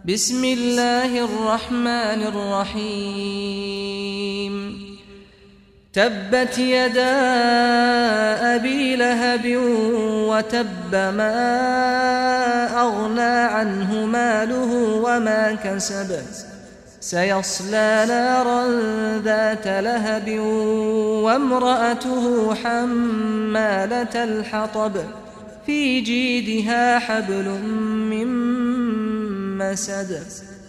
بسم الله الرحمن الرحيم تبت يدا أبي لهب وتب ما أغنى عنه ماله وما كسب سيصلى نارا ذات لهب وامرأته حمالة الحطب في جيدها حبل من مسد